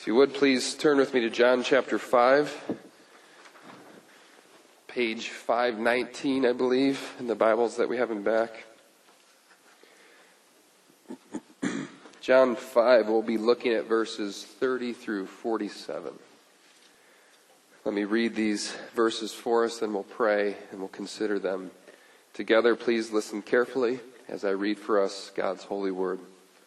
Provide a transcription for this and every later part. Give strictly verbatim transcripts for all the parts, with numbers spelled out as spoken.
If you would, please turn with me to John chapter five, page five nineteen, I believe, in the Bibles that we have in back. John five, we'll be looking at verses thirty through forty-seven. Let me read these verses for us, then we'll pray and we'll consider them together. Please listen carefully as I read for us God's holy word.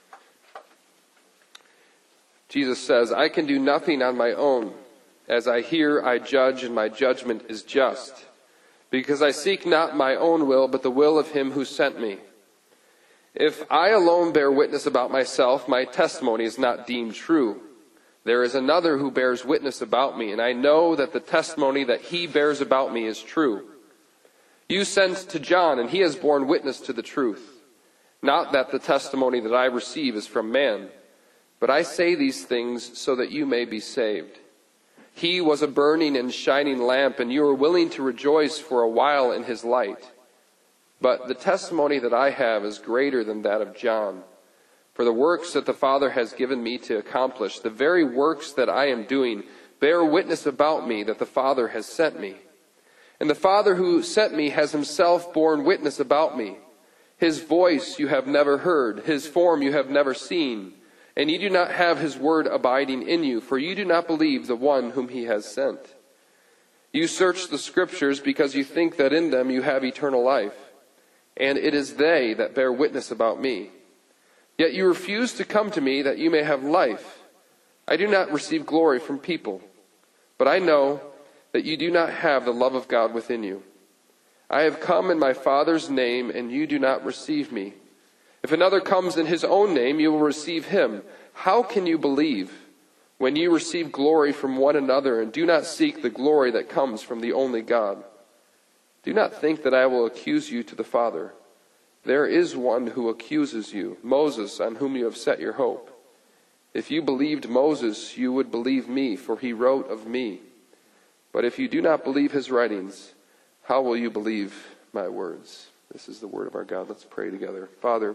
Jesus says, "I can do nothing on my own. As I hear, I judge, and my judgment is just, because I seek not my own will, but the will of him who sent me. If I alone bear witness about myself, my testimony is not deemed true. There is another who bears witness about me, and I know that the testimony that he bears about me is true. You sent to John, and he has borne witness to the truth. Not that the testimony that I receive is from man, but I say these things so that you may be saved. He was a burning and shining lamp, and you were willing to rejoice for a while in his light. But the testimony that I have is greater than that of John. For the works that the Father has given me to accomplish, the very works that I am doing, bear witness about me that the Father has sent me. And the Father who sent me has himself borne witness about me. His voice you have never heard, his form you have never seen. And you do not have his word abiding in you, for you do not believe the one whom he has sent. You search the scriptures because you think that in them you have eternal life, and it is they that bear witness about me. Yet you refuse to come to me that you may have life. I do not receive glory from people, but I know that you do not have the love of God within you. I have come in my Father's name, and you do not receive me. If another comes in his own name, you will receive him. How can you believe when you receive glory from one another and do not seek the glory that comes from the only God? Do not think that I will accuse you to the Father. There is one who accuses you, Moses, on whom you have set your hope. If you believed Moses, you would believe me, for he wrote of me. But if you do not believe his writings, how will you believe my words?" This is the word of our God. Let's pray together. Father,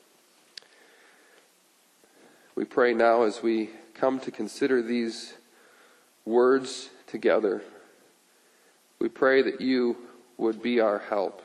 we pray now as we come to consider these words together. We pray that you would be our help.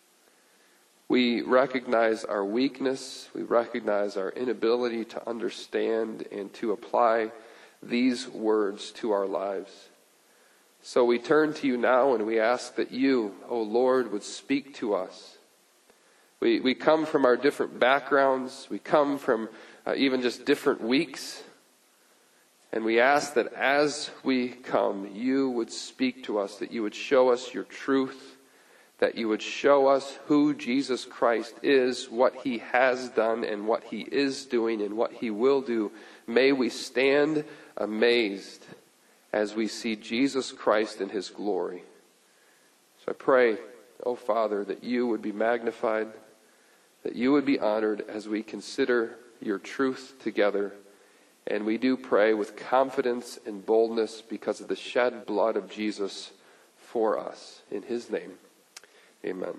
We recognize our weakness. We recognize our inability to understand and to apply these words to our lives. So we turn to you now and we ask that you, O Lord, would speak to us. We we come from our different backgrounds. We come from uh, even just different weeks. And we ask that as we come, you would speak to us, that you would show us your truth, that you would show us who Jesus Christ is, what he has done and what he is doing and what he will do. May we stand amazed as we see Jesus Christ in his glory. So I pray, oh Father, that you would be magnified, that you would be honored as we consider your truth together. And we do pray with confidence and boldness because of the shed blood of Jesus for us. In his name, amen.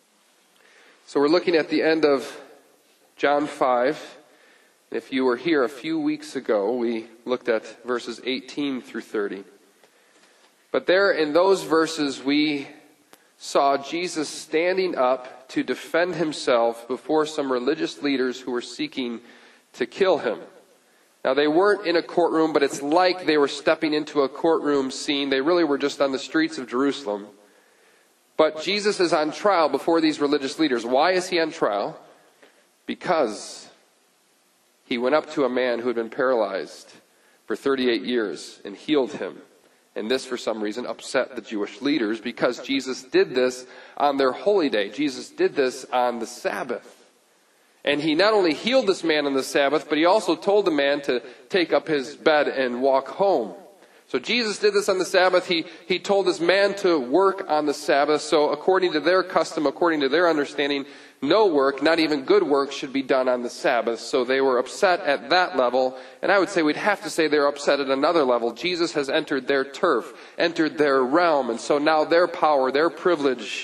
So we're looking at the end of John five. If you were here a few weeks ago, we looked at verses eighteen through thirty. But there in those verses, we saw Jesus standing up to defend himself before some religious leaders who were seeking to kill him. Now, they weren't in a courtroom, but it's like they were stepping into a courtroom scene. They really were just on the streets of Jerusalem. But Jesus is on trial before these religious leaders. Why is he on trial? Because he went up to a man who had been paralyzed for thirty-eight years and healed him. And this, for some reason, upset the Jewish leaders because Jesus did this on their holy day. Jesus did this on the Sabbath. And he not only healed this man on the Sabbath, but he also told the man to take up his bed and walk home. So Jesus did this on the Sabbath. He, he told this man to work on the Sabbath. So according to their custom, according to their understanding, no work, not even good work, should be done on the Sabbath. So they were upset at that level. And I would say we'd have to say they're upset at another level. Jesus has entered their turf, entered their realm. And so now their power, their privilege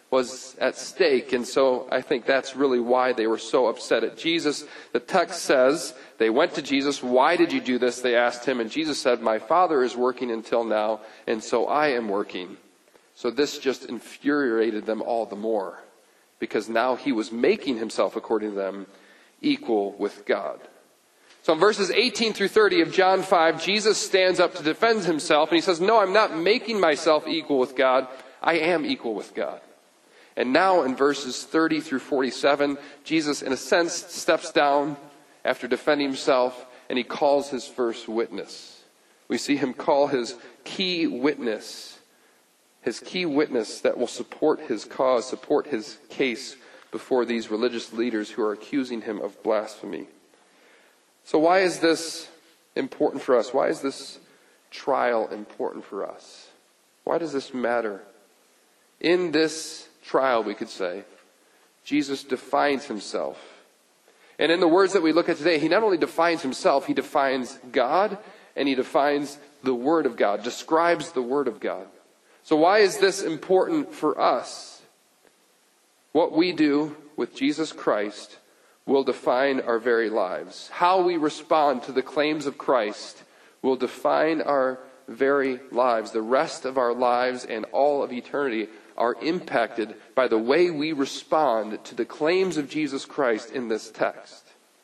was at stake. And so I think that's really why they were so upset at Jesus. The text says they went to Jesus. Why did you do this? They asked him. And Jesus said, my Father is working until now, and so I am working. So this just infuriated them all the more, because now he was making himself, according to them, equal with God. So in verses eighteen through thirty of John five, Jesus stands up to defend himself, and he says, no, I'm not making myself equal with God. I am equal with God. And now in verses thirty through forty-seven, Jesus, in a sense, steps down after defending himself, and he calls his first witness. We see him call his key witness, his key witness that will support his cause, support his case before these religious leaders who are accusing him of blasphemy. So why is this important for us? Why is this trial important for us? Why does this matter? In this trial, we could say, Jesus defines himself. And in the words that we look at today, he not only defines himself, he defines God, and he defines the Word of God, describes the Word of God. So why is this important for us? What we do with Jesus Christ will define our very lives. How we respond to the claims of Christ will define our very lives. The rest of our lives and all of eternity are impacted by the way we respond to the claims of Jesus Christ in this text.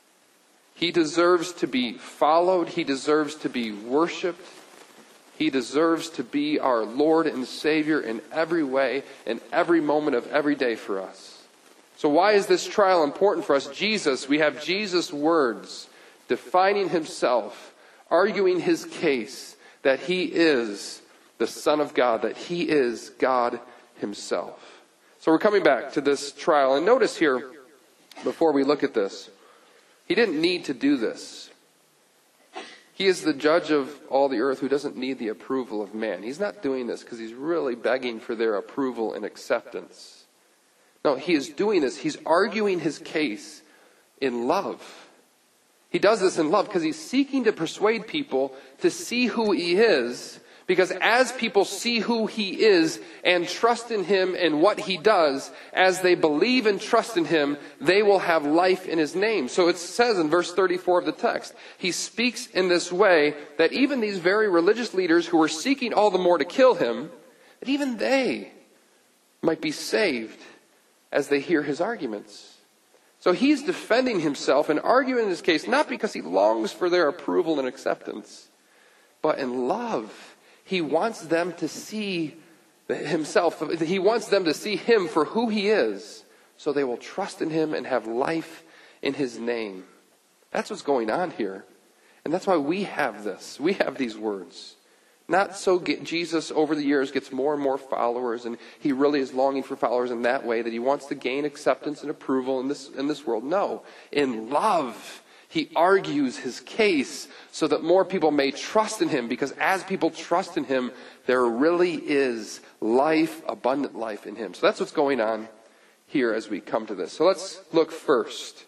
He deserves to be followed. He deserves to be worshiped. He deserves to be our Lord and Savior in every way, in every moment of every day for us. So why is this trial important for us? Jesus, we have Jesus' words defining himself, arguing his case that he is the Son of God, that he is God himself. So we're coming back to this trial. And notice here, before we look at this, he didn't need to do this. He is the judge of all the earth who doesn't need the approval of man. He's not doing this because he's really begging for their approval and acceptance. No, he is doing this. He's arguing his case in love. He does this in love because he's seeking to persuade people to see who he is. Because as people see who he is and trust in him and what he does, as they believe and trust in him, they will have life in his name. So it says in verse thirty-four of the text, he speaks in this way that even these very religious leaders who were seeking all the more to kill him, that even they might be saved as they hear his arguments. So he's defending himself and arguing his case, not because he longs for their approval and acceptance, but in love. He wants them to see himself. He wants them to see him for who he is, so they will trust in him and have life in his name. That's what's going on here. And that's why we have this. We have these words. Not so get Jesus over the years gets more and more followers, and he really is longing for followers in that way, that he wants to gain acceptance and approval in this, in this world. No, in love, he argues his case so that more people may trust in him, because as people trust in him, there really is life, abundant life in him. So that's what's going on here as we come to this. So let's look first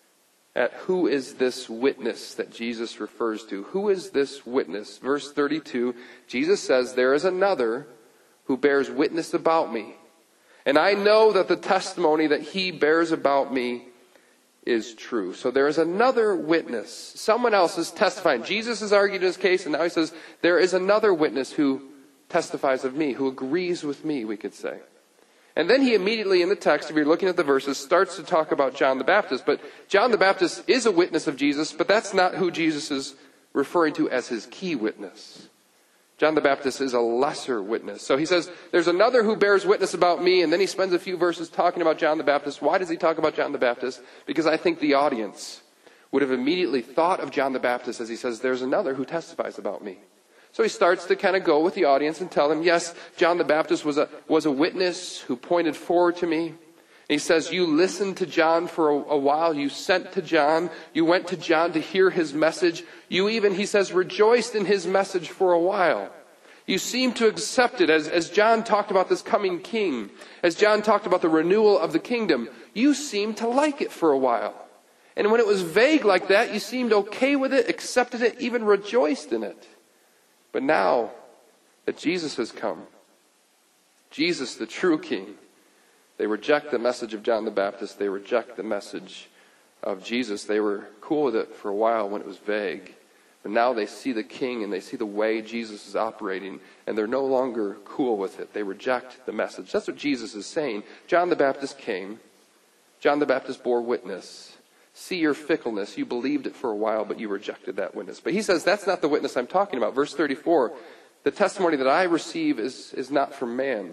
at who is this witness that Jesus refers to. Who is this witness? Verse thirty-two, Jesus says, there is another who bears witness about me. And I know that the testimony that he bears about me is true. So there is another witness. Someone else is testifying. Jesus has argued his case, and now he says, there is another witness who testifies of me, who agrees with me, we could say. And then he immediately in the text, if you're looking at the verses, starts to talk about John the Baptist. But John the Baptist is a witness of Jesus, but that's not who Jesus is referring to as his key witness. John the Baptist is a lesser witness. So he says, there's another who bears witness about me, and then he spends a few verses talking about John the Baptist. Why does he talk about John the Baptist? Because I think the audience would have immediately thought of John the Baptist as he says, there's another who testifies about me. So he starts to kind of go with the audience and tell them, yes, John the Baptist was a, was a witness who pointed forward to me. And he says, you listened to John for a, a while. You sent to John. You went to John to hear his message. You even, he says, rejoiced in his message for a while. You seemed to accept it as, as John talked about this coming king. As John talked about the renewal of the kingdom. You seemed to like it for a while. And when it was vague like that, you seemed okay with it, accepted it, even rejoiced in it. But now that Jesus has come, Jesus, the true king, They reject the message of John the Baptist. They reject the message of Jesus. They were cool with it for a while when it was vague. But now they see the King and they see the way Jesus is operating, and they're no longer cool with it. They reject the message. That's what Jesus is saying. John the Baptist came. John the Baptist bore witness. See your fickleness. You believed it for a while, but you rejected that witness. But he says that's not the witness I'm talking about. Verse thirty-four, the testimony that I receive is, is not from man.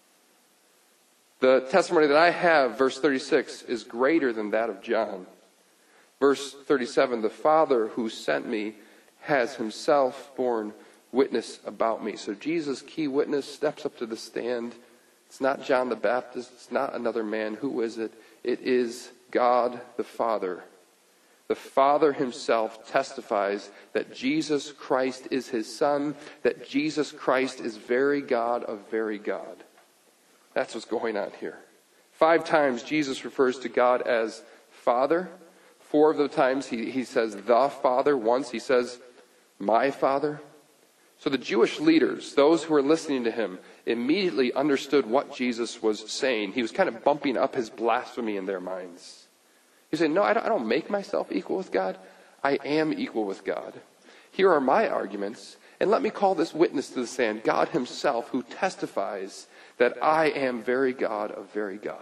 The testimony that I have, verse thirty-six, is greater than that of John. Verse thirty-seven, the Father who sent me has himself borne witness about me. So Jesus, key witness, steps up to the stand. It's not John the Baptist. It's not another man. Who is it? It is God the Father. The Father himself testifies that Jesus Christ is his Son, that Jesus Christ is very God of very God. That's what's going on here. Five times Jesus refers to God as Father. Four of the times he, he says the Father. Once he says my Father. So the Jewish leaders, those who were listening to him, immediately understood what Jesus was saying. He was kind of bumping up his blasphemy in their minds. He said, no, I don't, I don't make myself equal with God. I am equal with God. Here are my arguments. And let me call this witness to the stand, God himself, who testifies that I am very God of very God.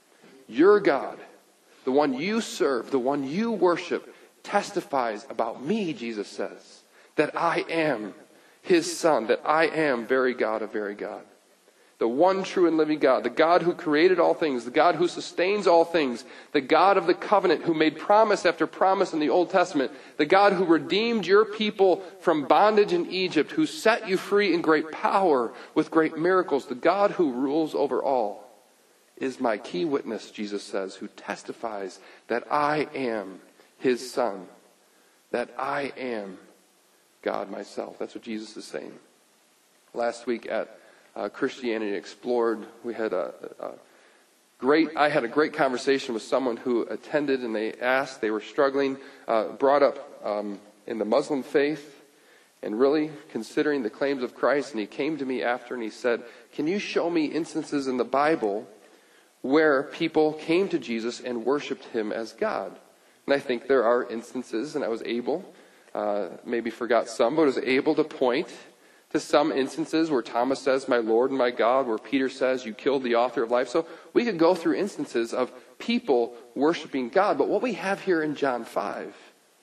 Your God, the one you serve, the one you worship, testifies about me, Jesus says, that I am his Son, that I am very God of very God. The one true and living God, the God who created all things, the God who sustains all things, the God of the covenant who made promise after promise in the Old Testament, the God who redeemed your people from bondage in Egypt, who set you free in great power with great miracles, the God who rules over all, is my key witness, Jesus says, who testifies that I am his Son, that I am God myself. That's what Jesus is saying. Last week at uh, Christianity Explored, we had a, a great, I had a great conversation with someone who attended, and they asked, they were struggling, uh, brought up um, in the Muslim faith and really considering the claims of Christ. And he came to me after and he said, can you show me instances in the Bible where people came to Jesus and worshiped him as God? And I think there are instances, and I was able Uh, maybe forgot some, but was able to point to some instances where Thomas says, my Lord and my God, where Peter says, you killed the author of life. So we could go through instances of people worshiping God. But what we have here in John five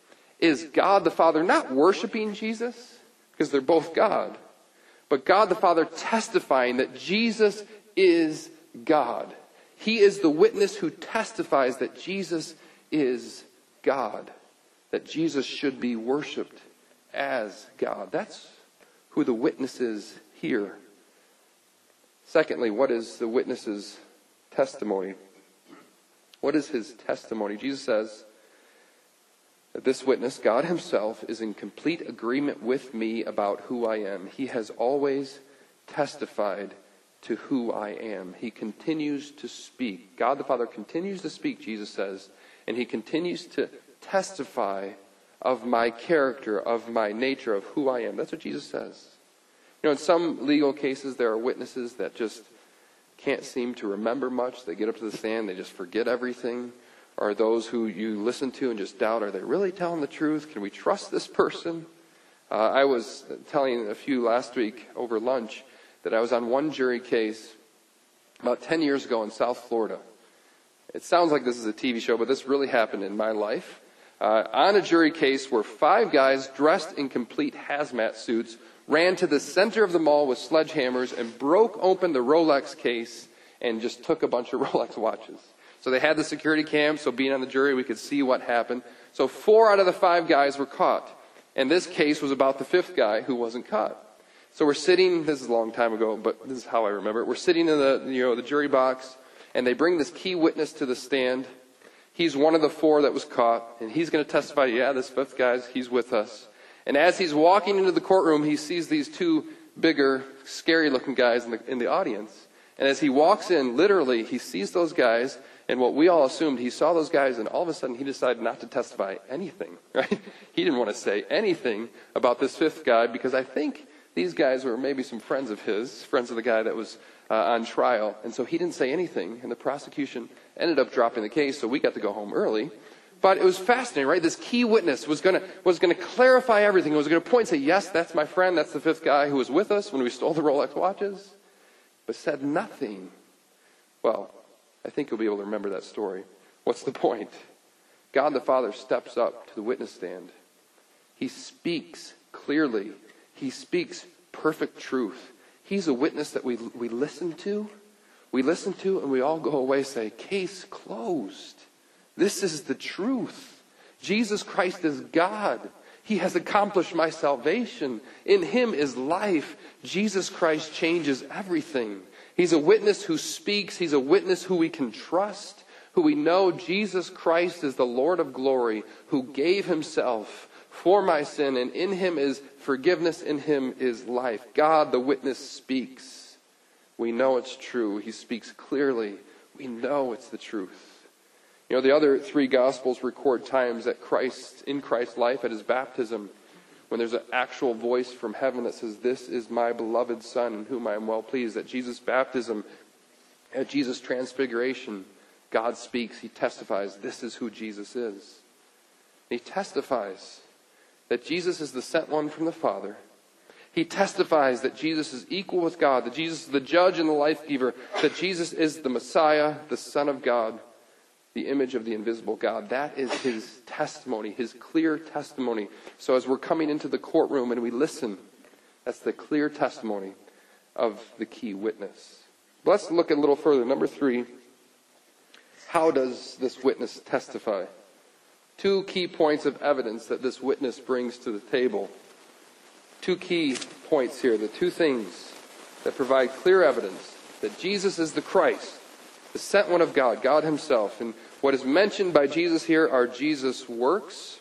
is God the Father not worshiping Jesus, because they're both God, but God the Father testifying that Jesus is God. He is the witness who testifies that Jesus is God, that Jesus should be worshipped as God. That's who the witness is here. Secondly, what is the witness's testimony? What is his testimony? Jesus says that this witness, God himself, is in complete agreement with me about who I am. He has always testified to who I am. He continues to speak. God the Father continues to speak, Jesus says, and he continues to testify of my character, of my nature, of who I am. That's what Jesus says. You know, in some legal cases, there are witnesses that just can't seem to remember much. They get up to the stand, they just forget everything. Or those who you listen to and just doubt, are they really telling the truth? Can we trust this person? Uh, I was telling a few last week over lunch that I was on one jury case about ten years ago in South Florida. It sounds like this is a T V show, but this really happened in my life. Uh, on a jury case where five guys dressed in complete hazmat suits ran to the center of the mall with sledgehammers and broke open the Rolex case and just took a bunch of Rolex watches. So they had the security cam, so being on the jury, we could see what happened. So four out of the five guys were caught. And this case was about the fifth guy who wasn't caught. So we're sitting, this is a long time ago, but this is how I remember it. We're sitting in the, you know, the jury box, and they bring this key witness to the stand. He's one of the four that was caught, and he's going to testify, yeah, this fifth guy, he's with us. And as he's walking into the courtroom, he sees these two bigger, scary-looking guys in the, in the audience. And as he walks in, literally, he sees those guys, and what we all assumed, he saw those guys, and all of a sudden he decided not to testify anything, right? He didn't want to say anything about this fifth guy, because I think these guys were maybe some friends of his, friends of the guy that was uh, on trial. And so he didn't say anything, and the prosecution ended up dropping the case, so we got to go home early. But it was fascinating, right? This key witness was going to was going to clarify everything. It was going to point and say, yes, that's my friend. That's the fifth guy who was with us when we stole the Rolex watches. But said nothing. Well, I think you'll be able to remember that story. What's the point? God the Father steps up to the witness stand. He speaks clearly. He speaks perfect truth. He's a witness that we we listen to. We listen to and we all go away and say, case closed. This is the truth. Jesus Christ is God. He has accomplished my salvation. In him is life. Jesus Christ changes everything. He's a witness who speaks. He's a witness who we can trust, who we know Jesus Christ is the Lord of glory, who gave himself for my sin, and in him is forgiveness, in him is life. God, the witness, speaks. We know it's true. He speaks clearly. We know it's the truth. You know, the other three Gospels record times that Christ, in Christ's life, at his baptism, when there's an actual voice from heaven that says, this is my beloved Son in whom I am well pleased. At Jesus' baptism, at Jesus' transfiguration, God speaks. He testifies, this is who Jesus is. He testifies that Jesus is the sent one from the Father. He testifies that Jesus is equal with God, that Jesus is the judge and the life giver, that Jesus is the Messiah, the Son of God, the image of the invisible God. That is his testimony, his clear testimony. So as we're coming into the courtroom and we listen, that's the clear testimony of the key witness. Let's look a little further. Number three, how does this witness testify? Two key points of evidence that this witness brings to the table. Two key points here, the two things that provide clear evidence that Jesus is the Christ, the sent one of God, God himself. And what is mentioned by Jesus here are Jesus' works.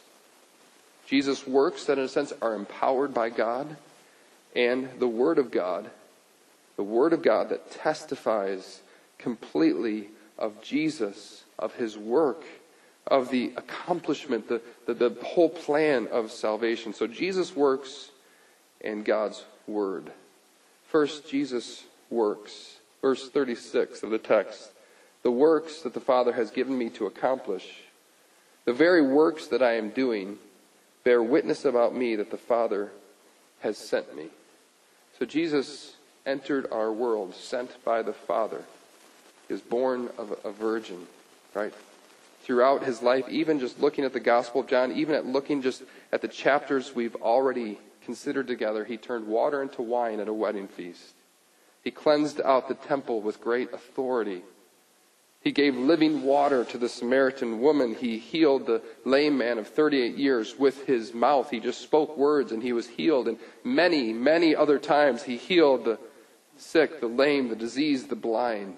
Jesus' works that in a sense are empowered by God. And the Word of God. The Word of God that testifies completely of Jesus, of his work, of the accomplishment, the, the, the whole plan of salvation. So Jesus' works and God's Word. First, Jesus' works. Verse thirty-six of the text. The works that the Father has given me to accomplish, the very works that I am doing, bear witness about me that the Father has sent me. So Jesus entered our world, sent by the Father. He was born of a virgin, right? Throughout his life, even just looking at the Gospel of John, even at looking just at the chapters we've already considered together, he turned water into wine at a wedding feast. He cleansed out the temple with great authority. He gave living water to the Samaritan woman. He healed the lame man of thirty-eight years with his mouth. He just spoke words and he was healed. And many, many other times he healed the sick, the lame, the diseased, the blind.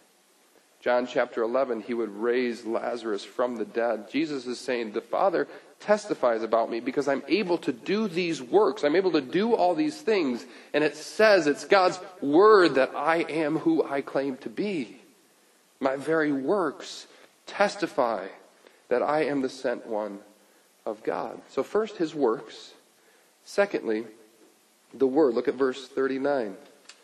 John chapter eleven, he would raise Lazarus from the dead. Jesus is saying, the Father testifies about me because I'm able to do these works. I'm able to do all these things. And it says it's God's word that I am who I claim to be. My very works testify that I am the sent one of God. So first, his works. Secondly, the word. Look at verse thirty-nine.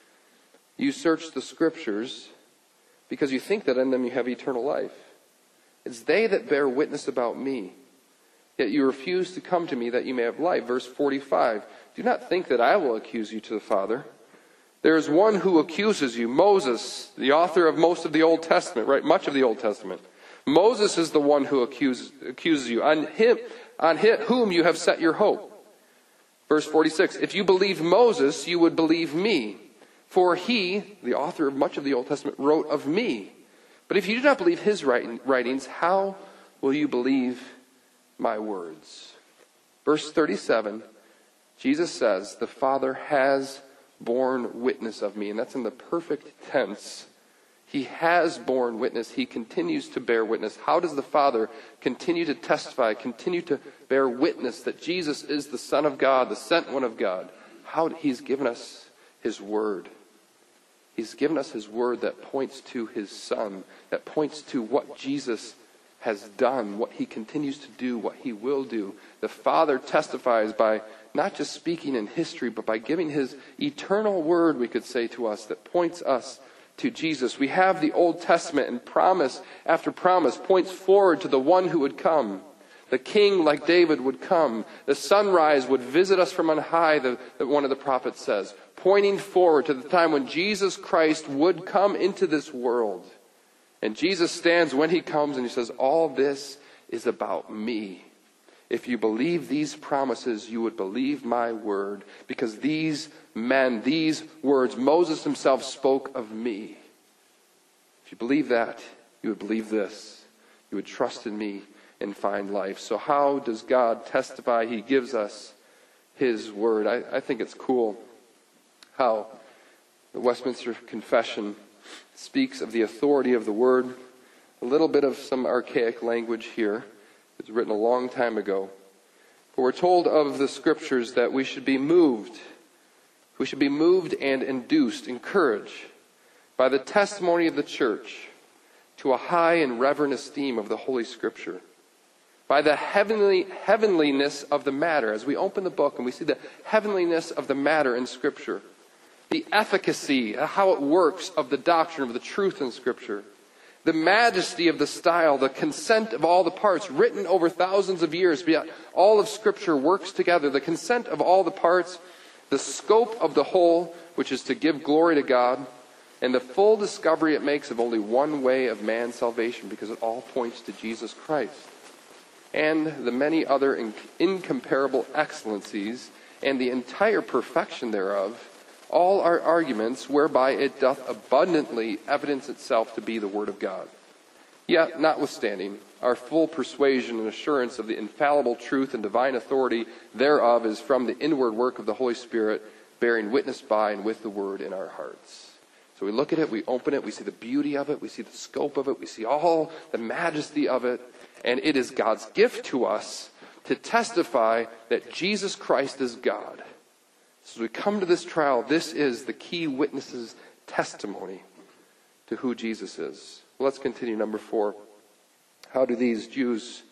You search the scriptures because you think that in them you have eternal life. It's they that bear witness about me. Yet you refuse to come to me that you may have life. Verse forty-five. Do not think that I will accuse you to the Father. There is one who accuses you, Moses, the author of most of the Old Testament, right? Much of the Old Testament. Moses is the one who accuses, accuses you. On him, on him, whom you have set your hope. Verse forty-six. If you believed Moses, you would believe me. For he, the author of much of the Old Testament, wrote of me. But if you do not believe his writings, how will you believe my words? Verse thirty-seven. Jesus says, the Father has borne witness of me. And that's in the perfect tense. He has borne witness. He continues to bear witness. How does the Father continue to testify, continue to bear witness that Jesus is the Son of God, the sent one of God? How he's given us his word. He's given us his word that points to his Son, that points to what Jesus has done, what he continues to do, what he will do. The Father testifies by not just speaking in history, but by giving his eternal word, we could say to us, that points us to Jesus. We have the Old Testament, and promise after promise points forward to the one who would come. The king like David would come. The sunrise would visit us from on high, the, the, one of the prophets says, pointing forward to the time when Jesus Christ would come into this world. And Jesus stands when he comes and he says, all this is about me. If you believe these promises, you would believe my word, because these men, these words, Moses himself spoke of me. If you believe that, you would believe this. You would trust in me and find life. So how does God testify? He gives us his word. I, I think it's cool how the Westminster Confession speaks of the authority of the word. A little bit of some archaic language here. It was written a long time ago. But we're told of the scriptures that we should be moved. We should be moved and induced, encouraged by the testimony of the church to a high and reverent esteem of the Holy Scripture. By the heavenly heavenliness of the matter, as we open the book and we see the heavenliness of the matter in Scripture. The efficacy, how it works of the doctrine of the truth in Scripture. The majesty of the style, the consent of all the parts, written over thousands of years, all of Scripture works together. The consent of all the parts, the scope of the whole, which is to give glory to God, and the full discovery it makes of only one way of man's salvation, because it all points to Jesus Christ. And the many other in- incomparable excellencies, and the entire perfection thereof, all are arguments whereby it doth abundantly evidence itself to be the Word of God. Yet, notwithstanding, our full persuasion and assurance of the infallible truth and divine authority thereof is from the inward work of the Holy Spirit, bearing witness by and with the Word in our hearts. So we look at it, we open it, we see the beauty of it, we see the scope of it, we see all the majesty of it, and it is God's gift to us to testify that Jesus Christ is God. So as we come to this trial, this is the key witness's testimony to who Jesus is. Well, let's continue. Number four. How do these Jews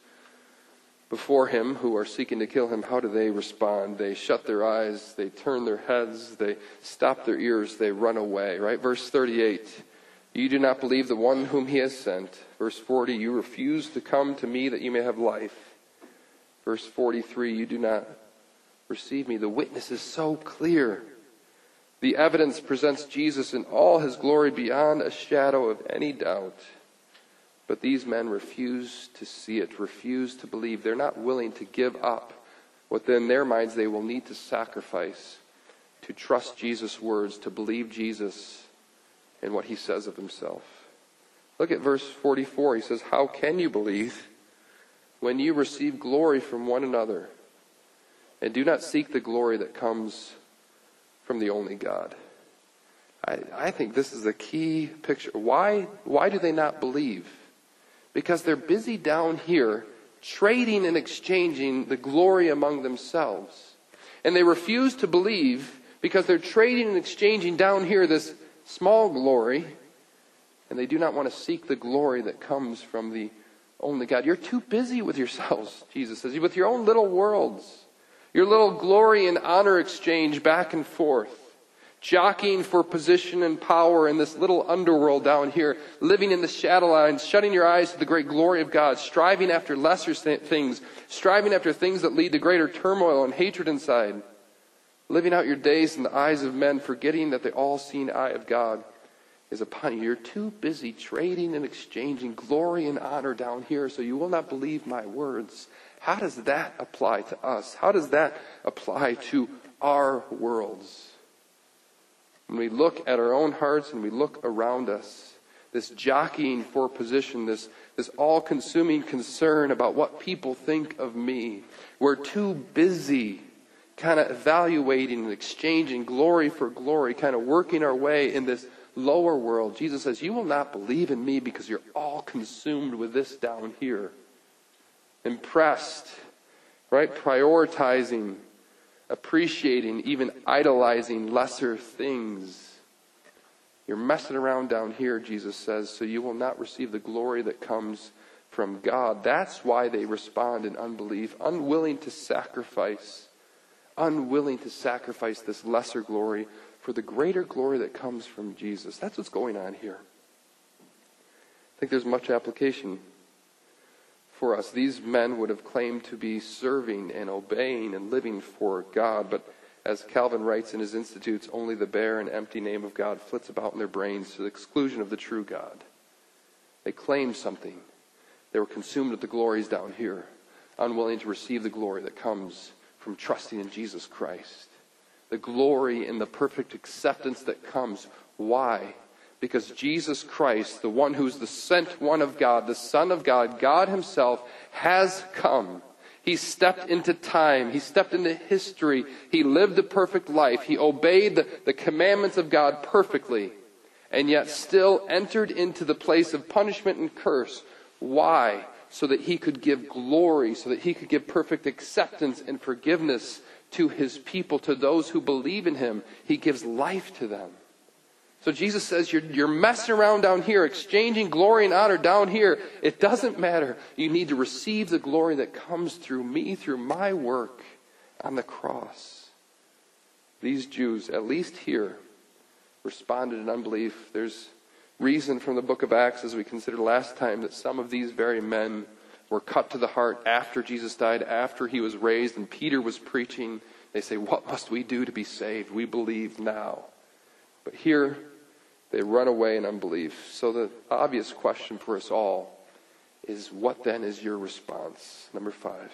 before him who are seeking to kill him, how do they respond? They shut their eyes, they turn their heads, they stop their ears, they run away, right? Verse thirty-eight, you do not believe the one whom he has sent. Verse forty, you refuse to come to me that you may have life. Verse forty-three, you do not receive me. The witness is so clear. The evidence presents Jesus in all his glory beyond a shadow of any doubt. But these men refuse to see it, refuse to believe. They're not willing to give up what in their minds they will need to sacrifice to trust Jesus' words, to believe Jesus and what he says of himself. Look at verse forty-four. He says, how can you believe when you receive glory from one another and do not seek the glory that comes from the only God? I, I think this is a key picture. Why, why do they not believe? Because they're busy down here trading and exchanging the glory among themselves. And they refuse to believe because they're trading and exchanging down here this small glory. And they do not want to seek the glory that comes from the only God. You're too busy with yourselves, Jesus says, with your own little worlds. Your little glory and honor exchange back and forth. Jockeying for position and power in this little underworld down here. Living in the shadow lines. Shutting your eyes to the great glory of God. Striving after lesser things. Striving after things that lead to greater turmoil and hatred inside. Living out your days in the eyes of men. Forgetting that the all-seeing eye of God is upon you. You're too busy trading and exchanging glory and honor down here, so you will not believe my words. How does that apply to us? How does that apply to our worlds? When we look at our own hearts and we look around us, this jockeying for position, this, this all-consuming concern about what people think of me, we're too busy kind of evaluating and exchanging glory for glory, kind of working our way in this lower world. Jesus says, you will not believe in me because you're all consumed with this down here. Impressed, right? Prioritizing, appreciating, even idolizing lesser things. You're messing around down here, Jesus says, so you will not receive the glory that comes from God. That's why they respond in unbelief, unwilling to sacrifice, unwilling to sacrifice this lesser glory for the greater glory that comes from Jesus. That's what's going on here. I think there's much application for us. These men would have claimed to be serving and obeying and living for God, but as Calvin writes in his Institutes, only the bare and empty name of God flits about in their brains to the exclusion of the true God. They claimed something. They were consumed with the glories down here, unwilling to receive the glory that comes from trusting in Jesus Christ. The glory in the perfect acceptance that comes. Why? Because Jesus Christ, the one who's the sent one of God, the Son of God, God himself, has come. He stepped into time. He stepped into history. He lived a perfect life. He obeyed the, the commandments of God perfectly, and yet still entered into the place of punishment and curse. Why? So that he could give glory, so that he could give perfect acceptance and forgiveness to his people, to those who believe in him. He gives life to them. So Jesus says, you're, you're messing around down here, exchanging glory and honor down here. It doesn't matter. You need to receive the glory that comes through me, through my work on the cross. These Jews, at least here, responded in unbelief. There's reason from the book of Acts, as we considered last time, that some of these very men were cut to the heart after Jesus died, after he was raised, and Peter was preaching. They say, what must we do to be saved? We believe now. But here, they run away in unbelief. So the obvious question for us all is, what then is your response? Number five.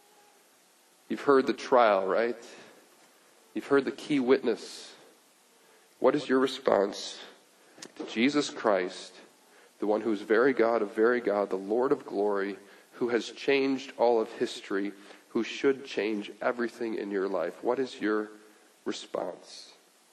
You've heard the trial, right? You've heard the key witness. What is your response to Jesus Christ, the one who is very God of very God, the Lord of glory, who has changed all of history, who should change everything in your life? What is your response?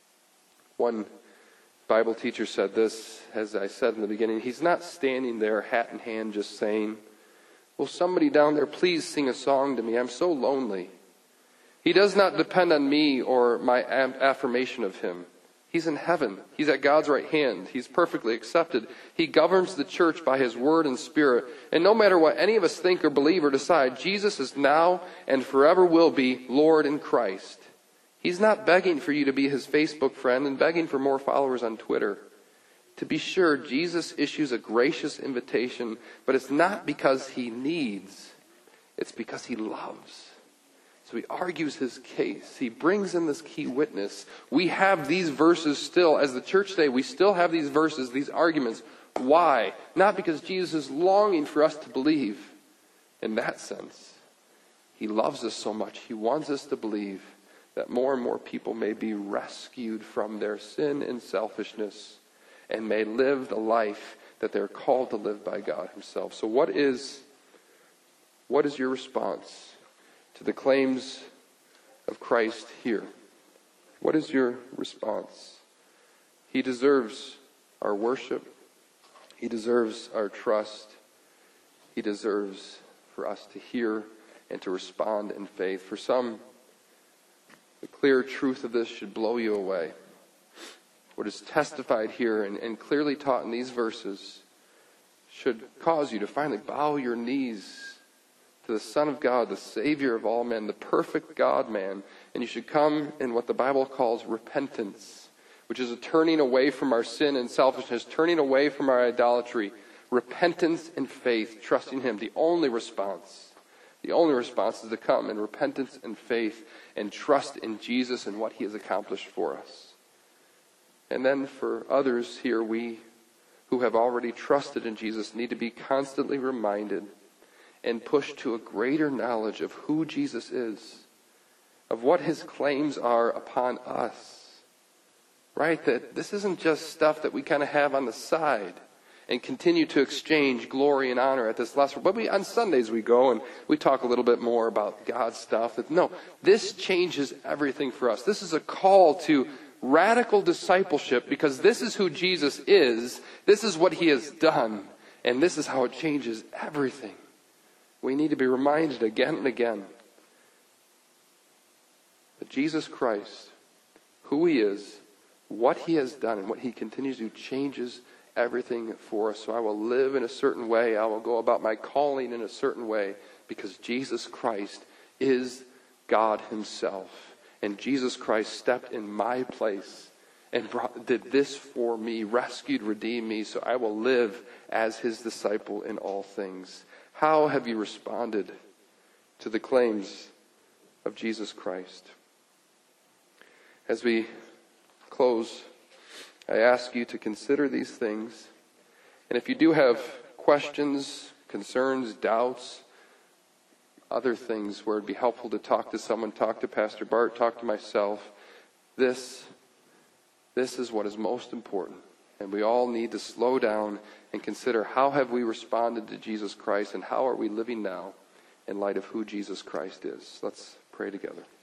One Bible teacher said this, as I said in the beginning. He's not standing there hat in hand just saying, will somebody down there please sing a song to me? I'm so lonely. He does not depend on me or my affirmation of him. He's in heaven. He's at God's right hand. He's perfectly accepted. He governs the church by his word and spirit. And no matter what any of us think or believe or decide, Jesus is now and forever will be Lord in Christ. He's not begging for you to be his Facebook friend and begging for more followers on Twitter. To be sure, Jesus issues a gracious invitation, but it's not because he needs. It's because he loves. So he argues his case. He brings in this key witness. We have these verses still, as the church today, we still have these verses, these arguments. Why? Not because Jesus is longing for us to believe. In that sense, he loves us so much. He wants us to believe that more and more people may be rescued from their sin and selfishness and may live the life that they're called to live by God himself. So what is, what is your response to the claims of Christ here? What is your response? He deserves our worship. He deserves our trust. He deserves for us to hear and to respond in faith. For some, the clear truth of this should blow you away. What is testified here and, and clearly taught in these verses should cause you to finally bow your knees to the Son of God, the Savior of all men, the perfect God-man. And you should come in what the Bible calls repentance, which is a turning away from our sin and selfishness, turning away from our idolatry. Repentance and faith, trusting him. The only response. The only response is to come in repentance and faith and trust in Jesus and what he has accomplished for us. And then for others here, we who have already trusted in Jesus need to be constantly reminded and pushed to a greater knowledge of who Jesus is, of what his claims are upon us. Right? That this isn't just stuff that we kind of have on the side and continue to exchange glory and honor at this lesson. But we, on Sundays we go and we talk a little bit more about God's stuff. That, no, this changes everything for us. This is a call to radical discipleship because this is who Jesus is. This is what he has done. And this is how it changes everything. We need to be reminded again and again that Jesus Christ, who he is, what he has done, and what he continues to do changes everything for us. So I will live in a certain way. I will go about my calling in a certain way because Jesus Christ is God himself. And Jesus Christ stepped in my place and brought, did this for me, rescued, redeemed me, so I will live as his disciple in all things. How have you responded to the claims of Jesus Christ? As we close, I ask you to consider these things. And if you do have questions, concerns, doubts, other things where it'd be helpful to talk to someone, talk to Pastor Bart, talk to myself, this, this is what is most important. And we all need to slow down and consider, how have we responded to Jesus Christ, and how are we living now in light of who Jesus Christ is? Let's pray together.